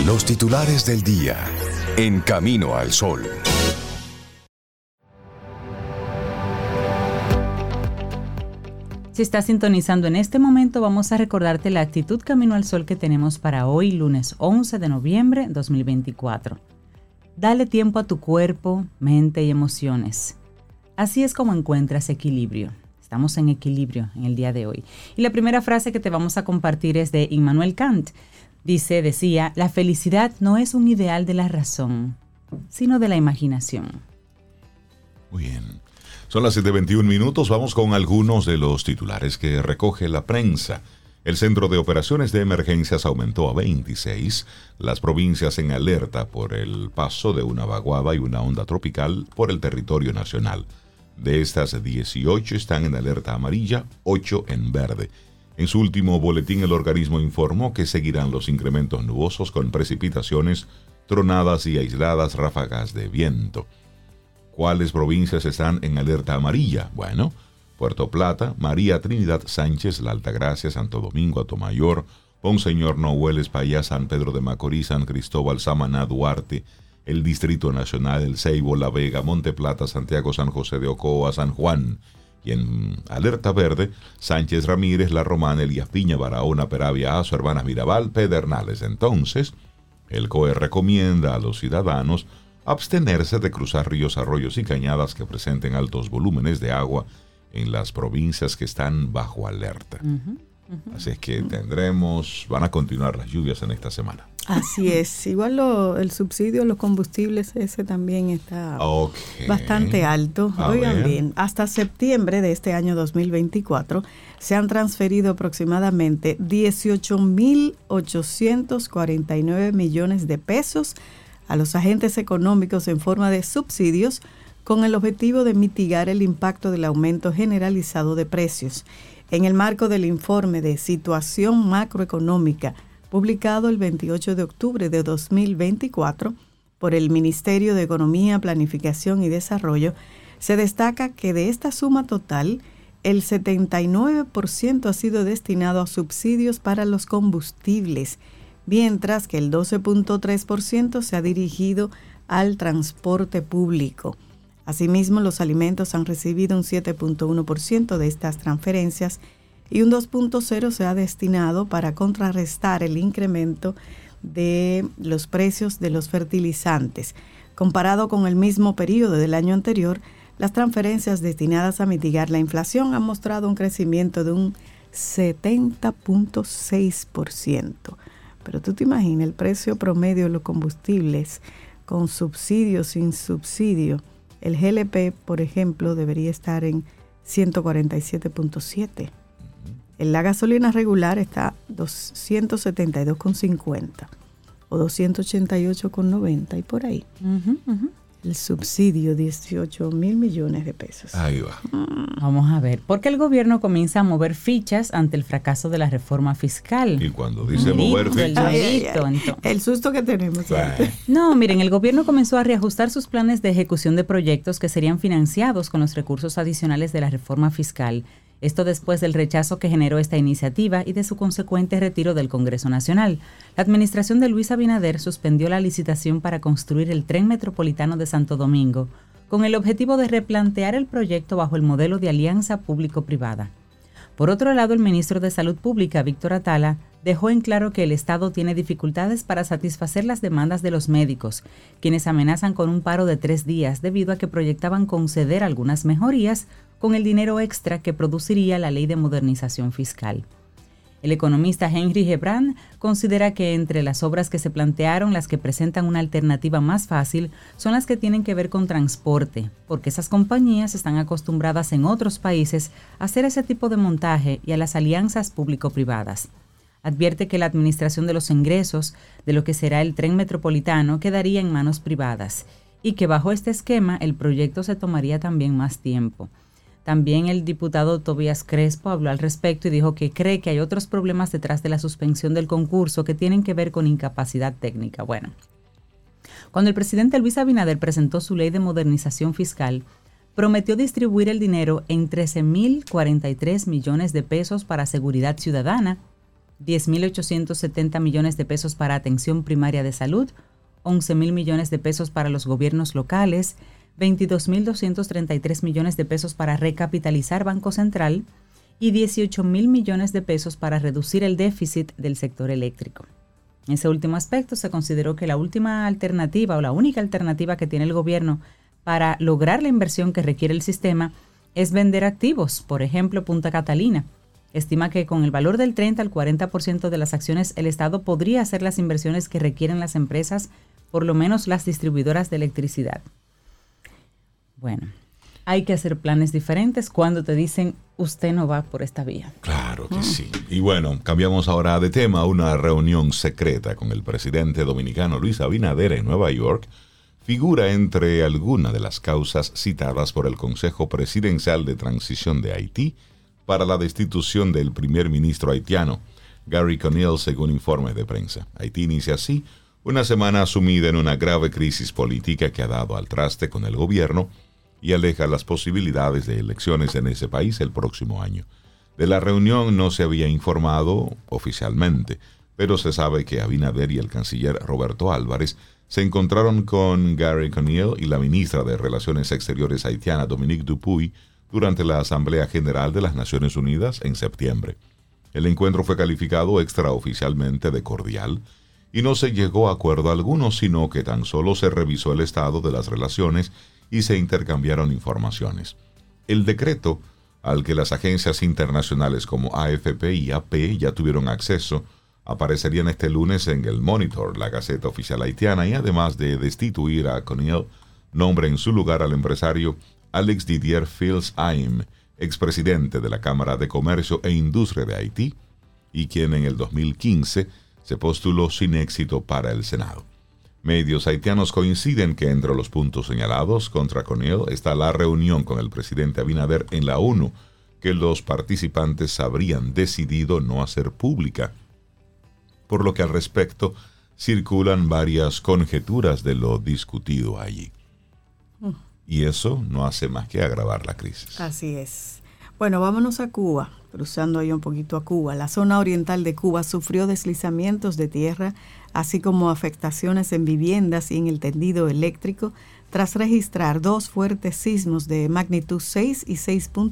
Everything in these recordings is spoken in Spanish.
Los titulares del día. En Camino al Sol. Si estás sintonizando en este momento, vamos a recordarte la actitud Camino al Sol que tenemos para hoy, lunes 11 de noviembre 2024. Dale tiempo a tu cuerpo, mente y emociones. Así es como encuentras equilibrio. Estamos en equilibrio en el día de hoy. Y la primera frase que te vamos a compartir es de Immanuel Kant. Decía, la felicidad no es un ideal de la razón, sino de la imaginación. Muy bien. Son las 7:21. Vamos con algunos de los titulares que recoge la prensa. El Centro de Operaciones de Emergencias aumentó a 26 las provincias en alerta por el paso de una vaguada y una onda tropical por el territorio nacional. De estas, 18 están en alerta amarilla, 8 en verde. En su último boletín, el organismo informó que seguirán los incrementos nubosos con precipitaciones, tronadas y aisladas ráfagas de viento. ¿Cuáles provincias están en alerta amarilla? Bueno, Puerto Plata, María Trinidad Sánchez, La Altagracia, Santo Domingo, Atomayor, Monseñor Noel, Espaillá, San Pedro de Macorís, San Cristóbal, Samaná, Duarte, el Distrito Nacional, El Ceibo, La Vega, Monte Plata, Santiago, San José de Ocoa, San Juan. Y en alerta verde, Sánchez Ramírez, La Romana, Elías Piña, Barahona, Peravia, Azo, Hermanas Mirabal, Pedernales. Entonces, el COE recomienda a los ciudadanos abstenerse de cruzar ríos, arroyos y cañadas que presenten altos volúmenes de agua en las provincias que están bajo alerta. Así es que van a continuar las lluvias en esta semana. Así es. Igual el subsidio a los combustibles, ese también está bastante alto. Oigan bien, hasta septiembre de este año 2024 se han transferido aproximadamente 18.849 millones de pesos a los agentes económicos en forma de subsidios con el objetivo de mitigar el impacto del aumento generalizado de precios. En el marco del informe de situación macroeconómica publicado el 28 de octubre de 2024 por el Ministerio de Economía, Planificación y Desarrollo, se destaca que de esta suma total, el 79% ha sido destinado a subsidios para los combustibles, mientras que el 12.3% se ha dirigido al transporte público. Asimismo, los alimentos han recibido un 7.1% de estas transferencias y un 2.0% se ha destinado para contrarrestar el incremento de los precios de los fertilizantes. Comparado con el mismo periodo del año anterior, las transferencias destinadas a mitigar la inflación han mostrado un crecimiento de un 70.6%. Pero tú te imaginas el precio promedio de los combustibles con subsidio, sin subsidio. El GLP, por ejemplo, debería estar en 147.7. La gasolina regular está 272.50 o 288.90 y por ahí. El subsidio, 18.000 millones de pesos. Ahí va. Vamos a ver, ¿por qué el gobierno comienza a mover fichas ante el fracaso de la reforma fiscal? Y cuando dice mover fichas, el susto que tenemos. No, miren, el gobierno comenzó a reajustar sus planes de ejecución de proyectos que serían financiados con los recursos adicionales de la reforma fiscal. Esto después del rechazo que generó esta iniciativa y de su consecuente retiro del Congreso Nacional. La administración de Luis Abinader suspendió la licitación para construir el tren metropolitano de Santo Domingo, con el objetivo de replantear el proyecto bajo el modelo de alianza público-privada. Por otro lado, el ministro de Salud Pública, Víctor Atala, dejó en claro que el Estado tiene dificultades para satisfacer las demandas de los médicos, quienes amenazan con un paro de 3 días debido a que proyectaban conceder algunas mejorías con el dinero extra que produciría la Ley de Modernización Fiscal. El economista Henry Gebran considera que entre las obras que se plantearon, las que presentan una alternativa más fácil son las que tienen que ver con transporte, porque esas compañías están acostumbradas en otros países a hacer ese tipo de montaje y a las alianzas público-privadas. Advierte que la administración de los ingresos de lo que será el tren metropolitano quedaría en manos privadas y que bajo este esquema el proyecto se tomaría también más tiempo. También el diputado Tobías Crespo habló al respecto y dijo que cree que hay otros problemas detrás de la suspensión del concurso que tienen que ver con incapacidad técnica. Bueno, cuando el presidente Luis Abinader presentó su ley de modernización fiscal, prometió distribuir el dinero en 13.043 millones de pesos para seguridad ciudadana, 10.870 millones de pesos para atención primaria de salud, 11.000 millones de pesos para los gobiernos locales, 22.233 millones de pesos para recapitalizar Banco Central y 18.000 millones de pesos para reducir el déficit del sector eléctrico. En ese último aspecto se consideró que la última alternativa o la única alternativa que tiene el gobierno para lograr la inversión que requiere el sistema es vender activos. Por ejemplo, Punta Catalina estima que con el valor del 30 al 40% de las acciones el Estado podría hacer las inversiones que requieren las empresas, por lo menos las distribuidoras de electricidad. Bueno, hay que hacer planes diferentes cuando te dicen usted no va por esta vía. Claro que sí. Y bueno, cambiamos ahora de tema. Una reunión secreta con el presidente dominicano Luis Abinader en Nueva York figura entre algunas de las causas citadas por el Consejo Presidencial de Transición de Haití para la destitución del primer ministro haitiano, Gary Conille, según informes de prensa. Haití inicia así una semana sumida en una grave crisis política que ha dado al traste con el gobierno y aleja las posibilidades de elecciones en ese país el próximo año. De la reunión no se había informado oficialmente, pero se sabe que Abinader y el canciller Roberto Álvarez se encontraron con Gary Conille y la ministra de Relaciones Exteriores haitiana Dominique Dupuy durante la Asamblea General de las Naciones Unidas en septiembre. El encuentro fue calificado extraoficialmente de cordial y no se llegó a acuerdo alguno, sino que tan solo se revisó el estado de las relaciones y se intercambiaron informaciones. El decreto, al que las agencias internacionales como AFP y AP ya tuvieron acceso, aparecerían este lunes en el Monitor, la Gaceta Oficial Haitiana, y además de destituir a Conille, nombra en su lugar al empresario Alex Didier Fils-Aime, expresidente de la Cámara de Comercio e Industria de Haití, y quien en el 2015 se postuló sin éxito para el Senado. Medios haitianos coinciden que entre los puntos señalados contra Conille está la reunión con el presidente Abinader en la ONU, que los participantes habrían decidido no hacer pública, por lo que al respecto circulan varias conjeturas de lo discutido allí. Y eso no hace más que agravar la crisis. Así es. Bueno, vámonos a Cuba, cruzando ahí un poquito a Cuba. La zona oriental de Cuba sufrió deslizamientos de tierra, así como afectaciones en viviendas y en el tendido eléctrico, tras registrar 2 fuertes sismos de magnitud 6 y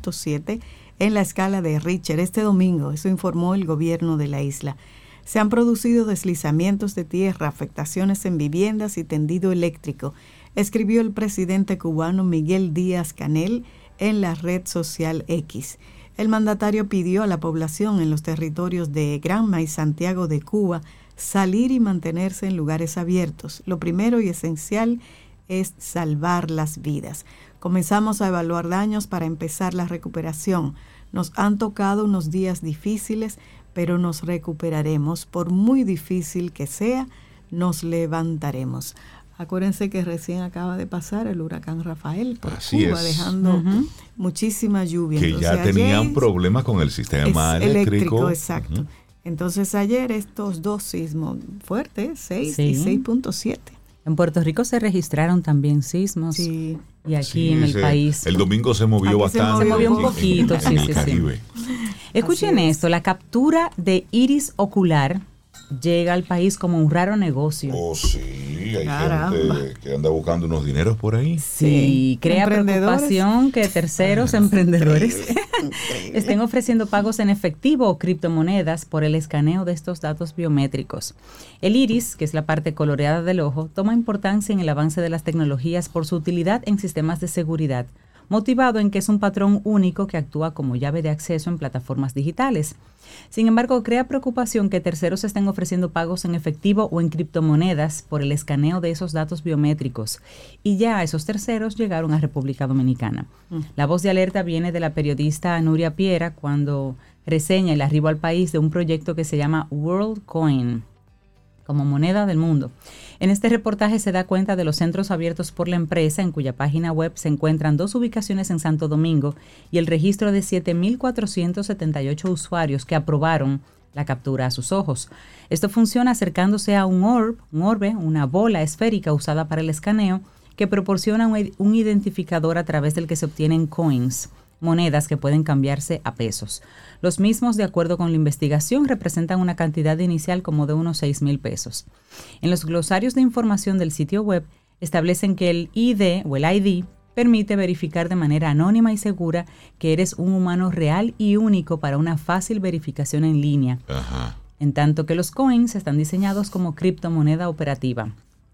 6.7 en la escala de Richter este domingo. Eso informó el gobierno de la isla. Se han producido deslizamientos de tierra, afectaciones en viviendas y tendido eléctrico, escribió el presidente cubano Miguel Díaz-Canel en la red social X. El mandatario pidió a la población en los territorios de Granma y Santiago de Cuba salir y mantenerse en lugares abiertos. Lo primero y esencial es salvar las vidas. Comenzamos a evaluar daños para empezar la recuperación. Nos han tocado unos días difíciles, pero nos recuperaremos. Por muy difícil que sea, nos levantaremos. Acuérdense que recién acaba de pasar el huracán Rafael por Cuba, dejando muchísima lluvia. Que entonces, ya tenían problemas con el sistema eléctrico. Exacto. Entonces ayer estos 2 sismos fuertes, 6 y 6.7. En Puerto Rico se registraron también sismos. Sí. Y aquí en el país. El domingo se movió bastante. Se movió un poquito, en el Caribe. Escuchen esto, la captura de iris ocular llega al país como un raro negocio. Oh, sí, hay gente que anda buscando unos dineros por ahí. Sí, crea preocupación que terceros emprendedores estén ofreciendo pagos en efectivo o criptomonedas por el escaneo de estos datos biométricos. El iris, que es la parte coloreada del ojo, toma importancia en el avance de las tecnologías por su utilidad en sistemas de seguridad, motivado en que es un patrón único que actúa como llave de acceso en plataformas digitales. Sin embargo, crea preocupación que terceros estén ofreciendo pagos en efectivo o en criptomonedas por el escaneo de esos datos biométricos. Y ya esos terceros llegaron a República Dominicana. La voz de alerta viene de la periodista Nuria Piera cuando reseña el arribo al país de un proyecto que se llama WorldCoin, como moneda del mundo. En este reportaje se da cuenta de los centros abiertos por la empresa, en cuya página web se encuentran 2 ubicaciones en Santo Domingo y el registro de 7.478 usuarios que aprobaron la captura a sus ojos. Esto funciona acercándose a un orbe, una bola esférica usada para el escaneo, que proporciona un identificador a través del que se obtienen coins. monedas que pueden cambiarse a pesos. Los mismos, de acuerdo con la investigación, representan una cantidad inicial como de unos 6,000 pesos. En los glosarios de información del sitio web establecen que el ID o el ID permite verificar de manera anónima y segura que eres un humano real y único para una fácil verificación en línea. Ajá. En tanto que los coins están diseñados como criptomoneda operativa.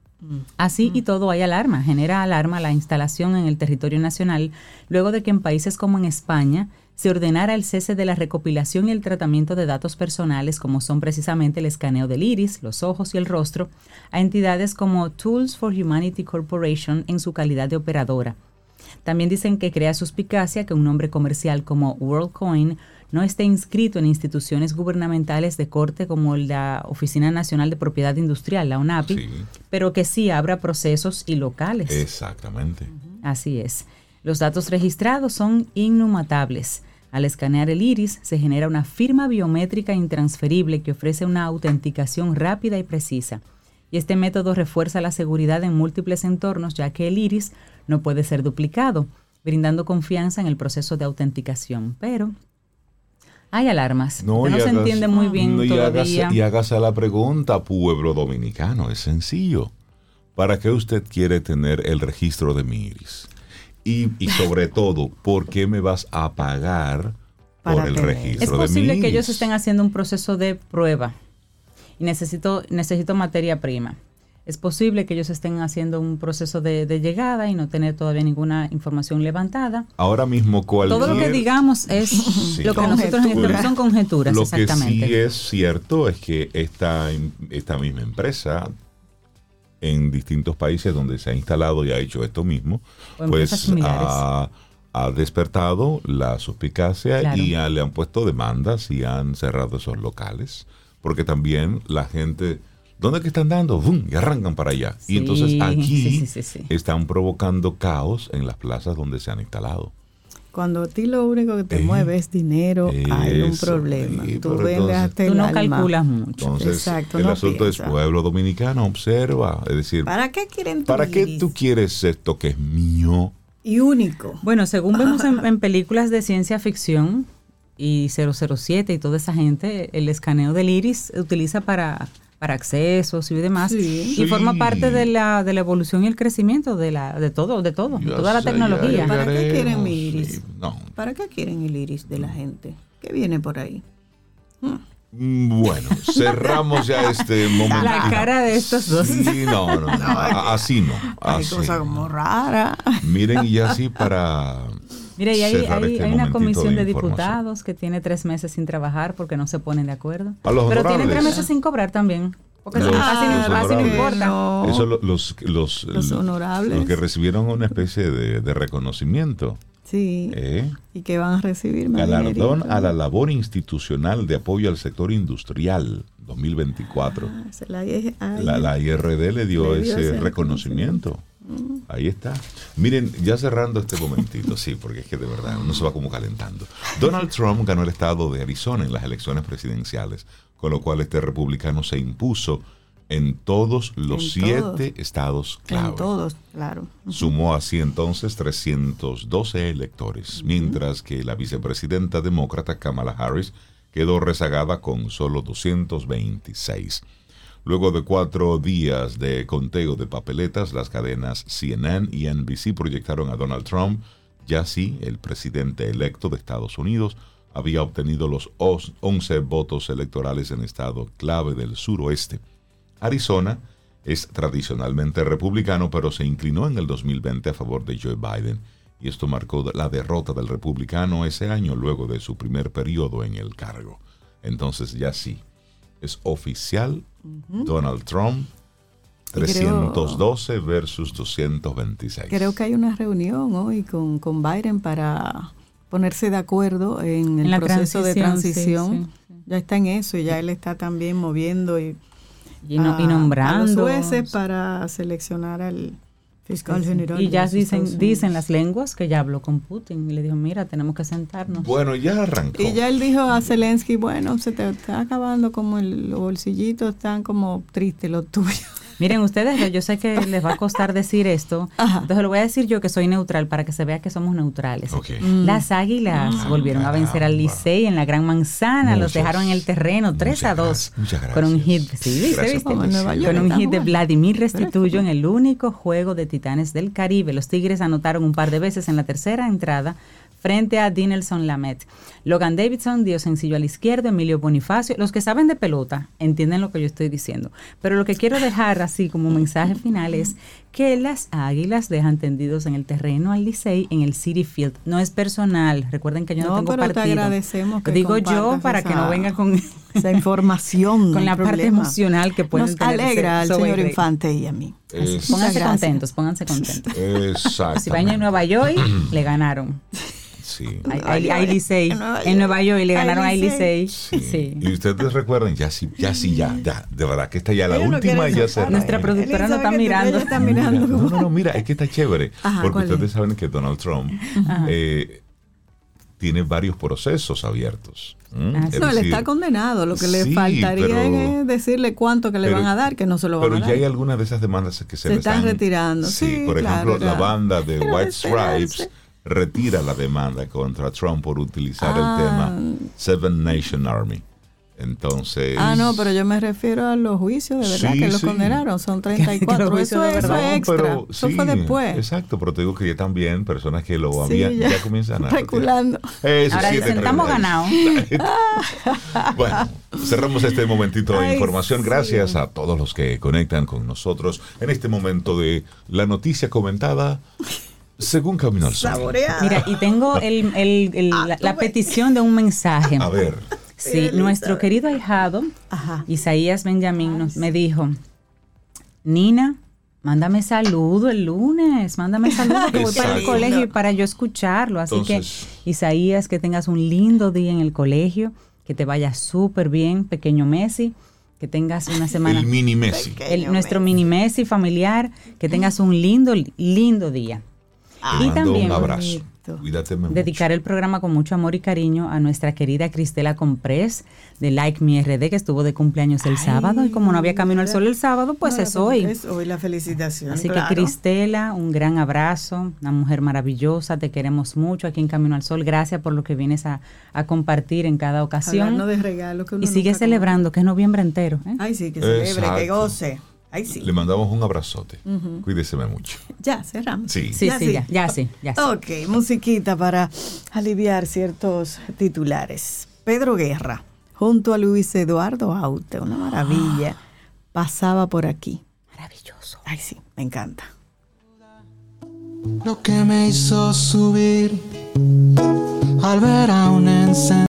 Así y todo hay alarma. Genera alarma la instalación en el territorio nacional luego de que en países como en España se ordenara el cese de la recopilación y el tratamiento de datos personales, como son precisamente el escaneo del iris, los ojos y el rostro, a entidades como Tools for Humanity Corporation en su calidad de operadora. También dicen que crea suspicacia que un nombre comercial como WorldCoin no esté inscrito en instituciones gubernamentales de corte como la Oficina Nacional de Propiedad Industrial, la ONAPI, Sí. pero que sí abra procesos y locales. Exactamente. Así es. Los datos registrados son inmutables. Al escanear el iris se genera una firma biométrica intransferible que ofrece una autenticación rápida y precisa. Y este método refuerza la seguridad en múltiples entornos, ya que el iris no puede ser duplicado, brindando confianza en el proceso de autenticación. Pero hay alarmas. No se entiende muy bien todavía. Y hágase la pregunta, pueblo dominicano. Es sencillo. ¿Para qué usted quiere tener el registro de mi iris? Y sobre todo, ¿por qué me vas a pagar por el registro de mi iris? Es posible que ellos estén haciendo un proceso de prueba y necesito materia prima. Es posible que ellos estén haciendo un proceso de llegada y no tener todavía ninguna información levantada. Ahora mismo cualquier... Todo lo que digamos es Sí. lo que nosotros son conjeturas, Lo exactamente. que sí es cierto es que esta misma empresa, en distintos países donde se ha instalado y ha hecho esto mismo, O empresas pues similares. ha despertado la suspicacia. Claro. Y le han puesto demandas y han cerrado esos locales. Porque también la gente, ¿dónde es que están dando? ¡Bum! Y arrancan para allá. Sí, Y entonces aquí sí. están provocando caos en las plazas donde se han instalado. Cuando a ti lo único que te mueve es dinero, hay un Eso, problema. sí, Tú pero vendes hasta el Tú no alma. calculas mucho. Entonces, Exacto, el no asunto piensa. es pueblo dominicano, observa. Es decir, ¿Para qué quieren tu ¿para qué iris? tú quieres esto que es mío? Y único. Bueno, según vemos en películas de ciencia ficción y 007 y toda esa gente, el escaneo del iris se utiliza para accesos y demás, Sí. y forma Sí. parte de la evolución y el crecimiento de toda la tecnología. ¿Para qué llegaremos, quieren mi iris? sí, no. ¿Para qué quieren el iris de la gente? ¿Qué viene por ahí? Bueno, cerramos ya este momento. La cara de estos dos. Sí, no, así no. Hay Así cosas no. como raras. Miren, y ya así para... Mira, y cerrar hay este una momentito comisión de información. diputados que tiene 3 meses sin trabajar porque no se ponen de acuerdo. A los Pero tienen honorables. 3 meses sin cobrar también. Porque Los casi no honorables. importa. No. Eso los honorables. Los que recibieron una especie de reconocimiento. Sí. Y que van a recibir más Galardón dinerito, a la ¿no? labor institucional de apoyo al sector industrial 2024. La IRD le dio ese reconocimiento. Ahí está. Miren, ya cerrando este momentito, sí, porque es que de verdad uno se va como calentando. Donald Trump ganó el estado de Arizona en las elecciones presidenciales, con lo cual este republicano se impuso en todos los 7 estados clave. En todos, claro. Sumó así entonces 312 electores, mientras que la vicepresidenta demócrata Kamala Harris quedó rezagada con solo 226. Luego de 4 días de conteo de papeletas, las cadenas CNN y NBC proyectaron a Donald Trump. Ya sí, el presidente electo de Estados Unidos había obtenido los 11 votos electorales en estado clave del suroeste. Arizona es tradicionalmente republicano, pero se inclinó en el 2020 a favor de Joe Biden, y esto marcó la derrota del republicano ese año luego de su primer periodo en el cargo. Entonces ya sí, es oficial. Donald Trump, 312 versus 226. Creo que hay una reunión hoy con Biden para ponerse de acuerdo en el proceso de transición. Sí. Ya está en eso y ya él está también moviendo y nombrando a los jueces para seleccionar al fiscal general. Y ya dicen las lenguas que ya habló con Putin y le dijo, mira, tenemos que sentarnos. Bueno, ya arrancó. Y ya él dijo a Zelensky, bueno, se te está acabando como los bolsillitos están como tristes los tuyos. Miren, ustedes, yo sé que les va a costar decir esto, entonces lo voy a decir yo que soy neutral para que se vea que somos neutrales. Okay. Las Águilas volvieron a vencer al Licey en la Gran Manzana, los dejaron en el terreno 3-2 con un hit, con un hit de Vladimir Restituyo en el único juego de Titanes del Caribe. Los Tigres anotaron un par de veces en la tercera entrada frente a Dinelson Lamet. Logan Davidson dio sencillo al izquierdo, Emilio Bonifacio. Los que saben de pelota entienden lo que yo estoy diciendo. Pero lo que quiero dejar así como mensaje final es que las Águilas dejan tendidos en el terreno al Licey en el Citi Field. No es personal. Recuerden que yo no tengo pero partido. Te agradecemos que lo digo yo para que no venga con esa información. Con la parte emocional que pueden Nos tener. Nos alegra al señor Infante y a mí. Pónganse contentos. Exacto. Si van a Nueva York, le ganaron. Sí. Hay Licey. En Nueva York y le ganaron a Licey. Sí. Y ustedes recuerden, ya, de verdad que esta ya la última ya cerró. Nuestra productora no está mirando. No, mira, es que está chévere. Porque ustedes saben que Donald Trump tiene varios procesos abiertos. No, él está condenado. Lo que le faltaría es decirle cuánto que le van a dar, que no se lo van a dar. Pero ya hay algunas de esas demandas que se están retirando. Sí, por ejemplo, la banda de White Stripes retira la demanda contra Trump por utilizar el tema Seven Nation Army. Entonces... no, pero yo me refiero a los juicios de verdad que los condenaron. Son 34. Eso es extra. Eso fue después. Exacto, pero te digo que ya también personas que lo habían ya comienzan a... Reculando. Ahora dicen, estamos ganados. Bueno, cerramos este momentito de información. Gracias a todos los que conectan con nosotros en este momento de la noticia comentada según Camino al Sol. Mira, y tengo la petición de un mensaje. A ver. Sí, nuestro querido ahijado, Isaías Benjamín, me dijo, Nina, mándame saludo el lunes, mándame saludo que voy para el colegio y para yo escucharlo. Así entonces, que, Isaías, que tengas un lindo día en el colegio, que te vaya súper bien, pequeño Messi, que tengas una semana... El mini Messi. Nuestro mini Messi familiar, que tengas un lindo día. Y también un abrazo. Cuídate mucho. Dedicar el programa con mucho amor y cariño a nuestra querida Cristela Comprés de Like Me RD, que estuvo de cumpleaños el sábado, y como no había Camino al Sol el sábado, pues es hoy. Es hoy la felicitación. Así que Cristela, un gran abrazo, una mujer maravillosa, te queremos mucho aquí en Camino al Sol. Gracias por lo que vienes a compartir en cada ocasión. De regalos que uno y sigue celebrando, que es noviembre entero. Ay, sí, que celebre, que goce. Sí. Le mandamos un abrazote. Cuídese mucho. Ya, cerramos. Sí. Ya sí. Ok, musiquita para aliviar ciertos titulares. Pedro Guerra, junto a Luis Eduardo Aute, una maravilla, pasaba por aquí. Maravilloso. Ay, sí, me encanta. Lo que me hizo subir al ver a un encendido